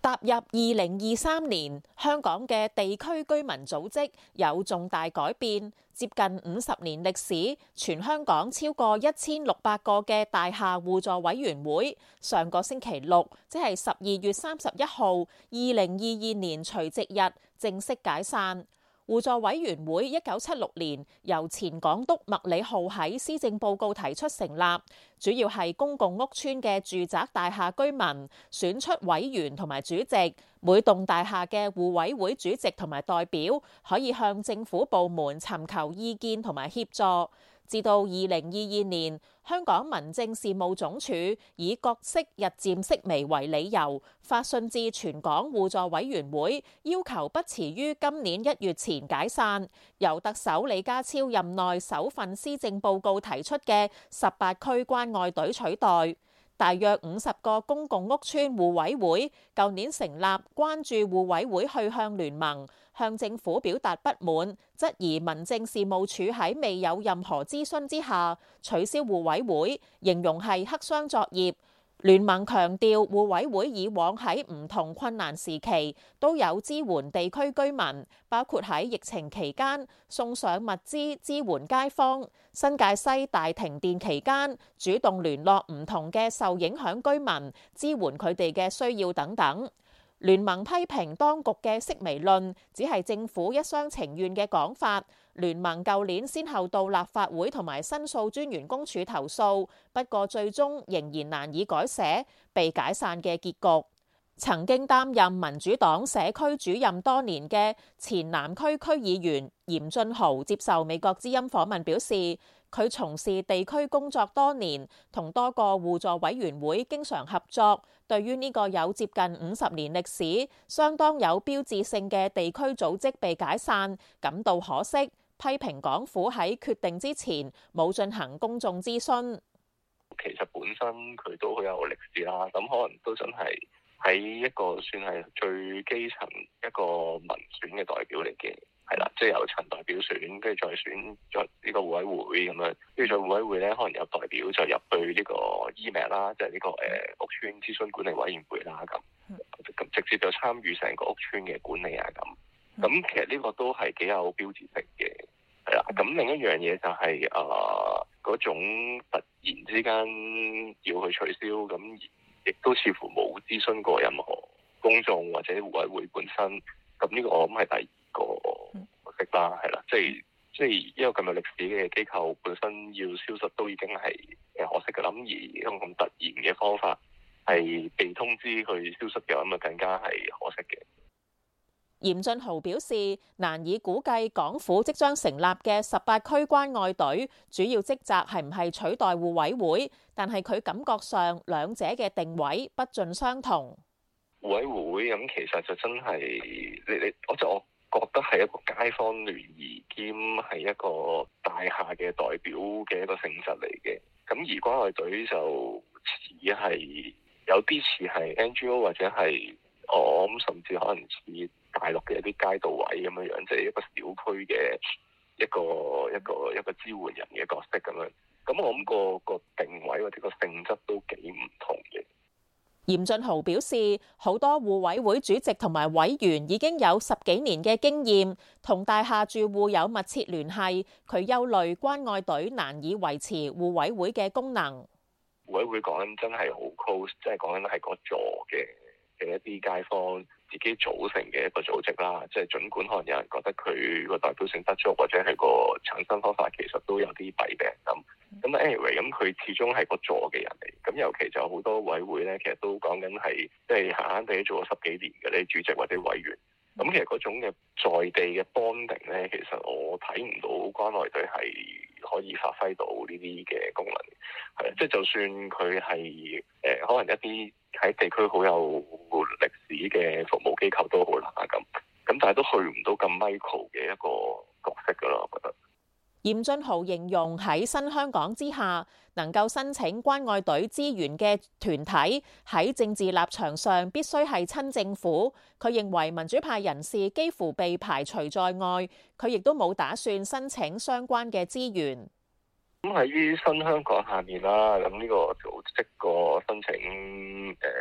踏入2023年，香港嘅地區居民組織有重大改變。接近50年歷史，全香港超過1600個嘅大廈互助委員會，上個星期六，即係12月31號，2022年除夕日正式解散。互助委員會1976年由前港督麥理浩喺施政報告提出成立，主要係公共屋邨嘅住宅大廈居民選出委員同埋主席，每棟大廈嘅互委會主席同埋代表可以向政府部門尋求意見同埋協助。至到2022年，香港民政事務總署以角色日漸式微為理由，發信至全港互助委員會，要求不遲於今年1月前解散。由特首李家超任內首份施政報告提出嘅18區關愛隊取代。大約50個公共屋邨互委會，舊年成立關注互委會去向聯盟，向政府表達不滿，質疑民政事務處喺未有任何諮詢之下取消互委會，形容係黑箱作業。聯盟強調互委會以往喺唔同困難時期都有支援地區居民，包括喺疫情期間送上物資支援街坊，新界西大停電期間主動聯絡唔同嘅受影響居民，支援佢哋嘅需要等等。聯盟批評當局嘅式微論只係政府一廂情願嘅講法。聯盟舊年先後到立法會同埋申訴專員公署投訴，不過最終仍然難以改寫，被解散嘅結局。曾經擔任民主黨社區主任多年嘅前南區區議員嚴俊豪接受美國之音訪問表示，佢從事地區工作多年，同多個互助委員會經常合作，對於呢個有接近50年歷史、相當有標誌性嘅地區組織被解散，感到可惜。批評港府喺決定之前冇進行公眾諮詢。 其實本身佢都好有歷史啦，咁可能都真係喺一個算係最基層一個民選嘅代表嚟嘅，係啦，即係由陳代表選，跟住再選咗呢個互委會咁樣，跟住再互委會咧，可能有代表就入去呢個 EMAT 啦，即係呢個屋邨諮詢管理委員會啦，咁直接就參與成個屋邨嘅管理啊咁。咁其實呢個都係幾有標誌性嘅，係啦。咁另一樣嘢就係嗰種突然之間要去取消，咁亦都似乎冇諮詢過任何公眾或者互委會本身。咁呢個我諗係第二個角色啦，係啦。即係一個咁有歷史嘅機構本身要消失都已經係可惜嘅。咁而用咁突然嘅方法係被通知去消失嘅，咁啊更加係可惜嘅。 嚴俊豪表示，難以估計港府即將成立嘅18區關愛隊主要職責係唔係取代互委會，但係佢感覺上兩者嘅定位不盡相同。 互委會咁其實就真係我覺得係一個街坊聯誼兼係一個大廈嘅代表嘅一個性質嚟嘅。咁而關愛隊就似係有啲似係 NGO 或者係我諗甚至可能似大陸嘅一啲街道委咁樣樣，即係一個小區嘅一個支援人嘅角色咁樣。咁我諗個定位或者個性質都幾唔同嘅。 嚴俊豪表示，好多互委會主席同埋委員已經有10幾年嘅經驗，同大廈住戶有密切聯繫。佢憂慮關愛隊難以維持互委會嘅功能。 互委會講緊真係好 close，即係講緊係個座嘅一啲街坊自己組成嘅一個組織啦，即係儘管可能有人覺得佢個代表性不足，或者係個產生方法其實都有啲弊病咁。咁 anyway， 咁佢始終係個座嘅人嚟。咁尤其就好多委會咧，其實都講緊係即係閒閒地做咗10幾年嘅啲主席或者委員。咁其實嗰種嘅在地嘅 bonding 咧，其實我睇唔到關愛隊係可以發揮到呢啲嘅功能。係即係就算佢係可能一啲喺地區好有歷史嘅服務機構都好啦咁，但係都去唔到咁 micro 嘅一個角色噶啦，我覺得。 嚴俊豪形容喺新香港之下，能夠申請關愛隊資源嘅團體喺政治立場上必須係親政府。佢認為民主派人士幾乎被排除在外，佢亦都冇打算申請相關嘅資源。 咁喺新香港下面啦，咁呢個組織個申請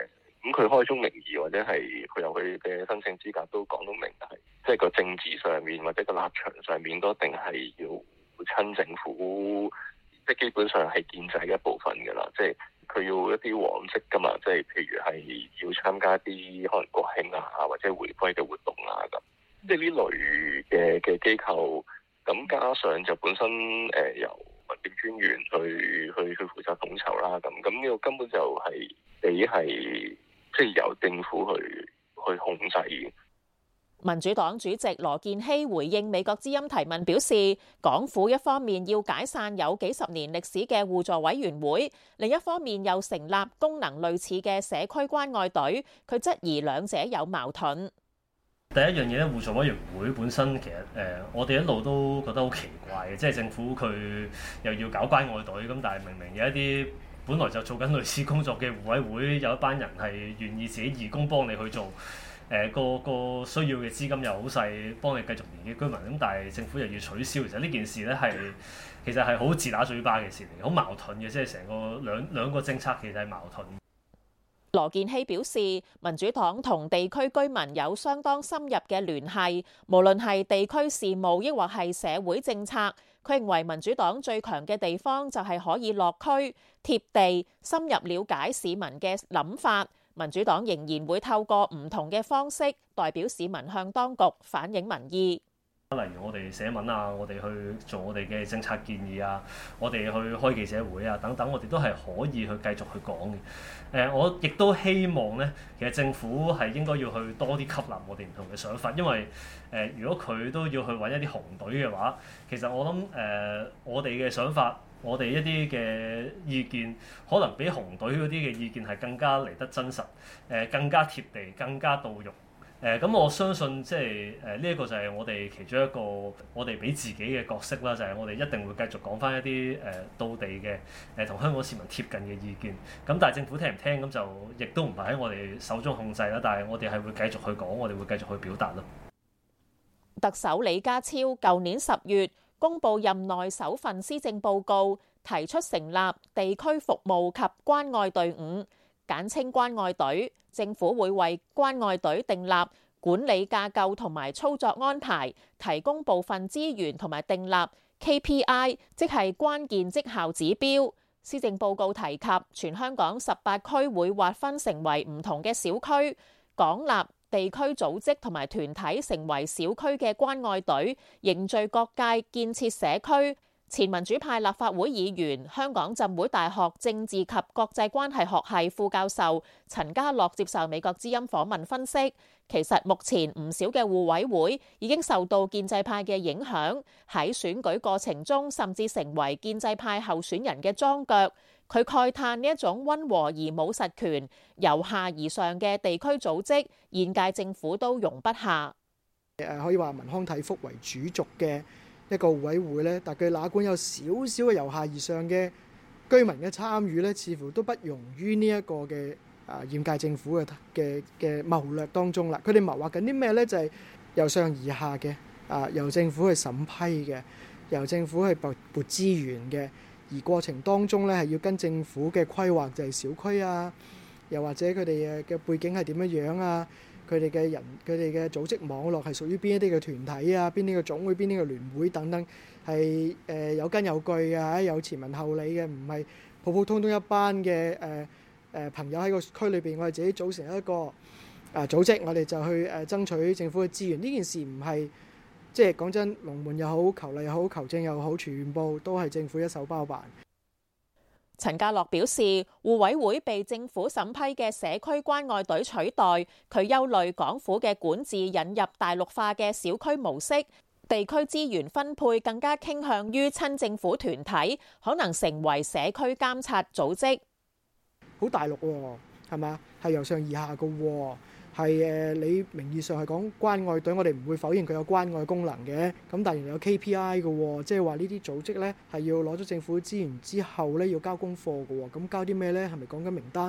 咁佢開宗明義或者係佢有佢嘅申請資格都講到明，但係即係個政治上面或者個立場上面都一定係要親政府，即係基本上係建制嘅一部分㗎啦。即係佢要一啲黃色㗎嘛，即係譬如係要參加啲可能國慶啊或者回歸嘅活動啊咁，即係呢類嘅機構。咁加上就本身由民政專員去負責統籌啦，咁呢個根本就係你係即係由政府去控制。 民主黨主席羅健熙回應美國之音提問表示，港府一方面要解散有幾十年歷史嘅互助委員會，另一方面又成立功能類似嘅社區關愛隊，佢質疑兩者有矛盾。 第一樣嘢咧，互助委員會本身其實我哋一路都覺得好奇怪嘅，即係政府佢又要搞關愛隊，咁但係明明有一啲本來就做緊類似工作嘅互委會，有一班人係願意自己義工幫你去做，個需要嘅資金又好細，幫你繼續連結居民，咁但係政府又要取消，其實呢件事咧其實係好自打嘴巴嘅事嚟，好矛盾嘅，即係成個兩個政策其實係矛盾。 羅健熙表示，民主黨同地區居民有相當深入嘅聯繫，無論係地區事務抑或係社會政策。佢認為民主黨最強嘅地方就係可以落區貼地，深入了解市民嘅諗法。民主黨仍然會透過唔同嘅方式代表市民向當局反映民意。 例如我哋寫文啊，我哋去做我哋嘅政策建議啊，我哋去開記者會啊等等，我哋都係可以去繼續去講嘅。我亦都希望咧，其實政府係應該要去多啲吸納我哋唔同嘅想法，因為如果佢都要去揾一啲紅隊嘅話，其實我諗我哋嘅想法，我哋一啲嘅意見，可能比紅隊嗰啲嘅意見係更加嚟得真實，更加貼地，更加到肉。咁我相信即係呢一個就係我哋其中一個我哋俾自己嘅角色啦，就係我哋一定會繼續講翻一啲到地嘅同香港市民貼近嘅意見。咁但係政府聽唔聽咁就亦都唔係喺我哋手中控制啦。但係我哋係會繼續去講，我哋會繼續去表達咯。 特首李家超舊年10月公布任內首份施政報告，提出成立地區服務及關愛隊伍，簡稱關愛隊。政府會為關愛隊訂立管理架構同埋操作安排，提供部分資源同埋訂立 KPI， 即係關鍵績效指標。施政報告提及全香港18區會劃分成為唔同嘅小區，廣立地區組織同埋團體成為小區嘅關愛隊，凝聚各界建設社區。前民主派立法會議員、香港浸會大學政治及國際關係學系副教授陳家樂接受美國之音訪問分析，其實目前唔少嘅互委會已經受到建制派嘅影響，喺選舉過程中甚至成為建制派候選人嘅樁腳。佢慨嘆呢一種溫和而冇實權、由下而上嘅地區組織，現屆政府都容不下。 可以話民康體福為主軸嘅一個互委會咧，但佢哪管有少少嘅由下而上嘅居民嘅參與咧，似乎都不容於呢一個嘅現屆政府嘅謀略當中啦。佢哋謀劃緊啲咩咧？就係由上而下嘅，由政府去審批嘅，由政府去撥資源嘅，而過程當中咧係要跟政府嘅規劃，就係小區啊，又或者佢哋嘅背景係點樣樣啊。佢哋嘅人，佢哋嘅組織網絡係屬於邊一啲嘅團體啊？邊啲嘅總會、邊啲嘅聯會等等，係有根有據嘅，有前文後理嘅，唔係普普通通一班嘅朋友喺個區裏邊，我哋自己組成一個組織，我哋就去爭取政府嘅資源。呢件事唔係即係講真，龍門又好，球例又好，球證又好，全部都係政府一手包辦。 陳家樂表示，互委會被政府審批嘅社區關愛隊取代，佢憂慮港府嘅管治引入大陸化嘅小區模式，地區資源分配更加傾向於親政府團體，可能成為社區監察組織。好大陸喎，係咪啊？係由上而下嘅喎。係你名義上係講關愛隊，我哋唔會否認佢有關愛功能嘅。咁但係原來有 KPI 嘅喎，即係話呢啲組織咧係要攞咗政府資源之後咧要交功課嘅喎。咁交啲咩咧？係咪講緊名單？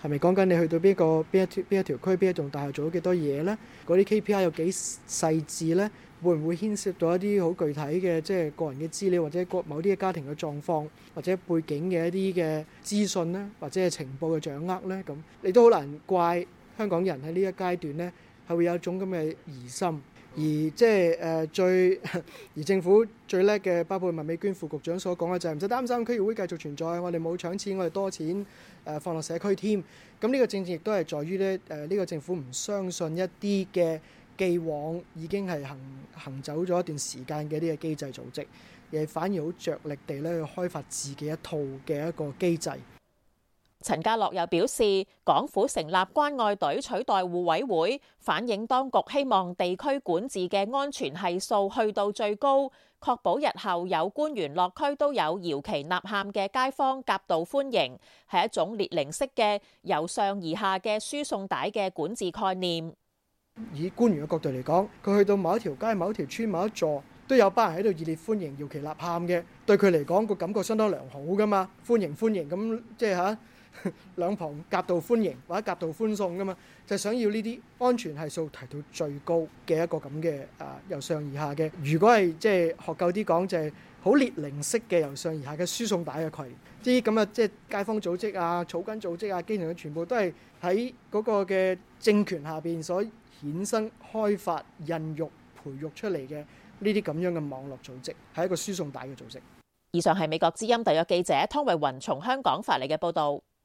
係咪講緊你去到邊一條區邊一棟大廈做咗幾多嘢呢？嗰啲 KPI 有幾細緻呢？會唔會牽涉到一啲好具體嘅即係個人嘅資料，或者某啲嘅家庭嘅狀況，或者背景嘅一啲嘅資訊呢，或者係情報嘅掌握呢？咁你都好難怪香港人喺呢一階段呢係會有一種咁嘅疑心，而即係而政府最叻嘅，包括麥美娟副局長所講嘅就係唔使擔心區議會繼續存在，我哋冇搶錢，我哋多錢放落社區添。咁呢個正正亦都係在於咧呢個政府唔相信一啲嘅既往已經係行走咗一段時間嘅呢個機制組織，而反而好着力地咧去開發自己一套嘅一個機制。 陳家樂又表示，港府成立關愛隊取代互委會，反映當局希望地區管治嘅安全係數去到最高，確保日後有官員落區都有搖旗吶喊嘅街坊夾道歡迎，係一種列寧式嘅由上而下嘅輸送帶嘅管治概念。 以官員嘅角度嚟講，佢去到某一條街、某一條村、某一座，都有班人喺度熱烈歡迎、搖旗吶喊嘅，對佢嚟講個感覺相當良好噶嘛，歡迎咁即係兩旁夾道歡迎或者夾道歡送噶嘛，就係想要呢啲安全係數提到最高嘅一個咁嘅由上而下嘅。如果係即係學究啲講，就係好列寧式嘅由上而下嘅輸送帶嘅概念。啲咁嘅即係街坊組織啊、草根組織啊、基層嘅全部都係喺嗰個嘅政權下邊所衍生、開發、孕育、培育出嚟嘅呢啲咁樣嘅網絡組織，係一個輸送帶嘅組織。 以上係美國之音特約記者湯慧雲從香港發嚟嘅報導。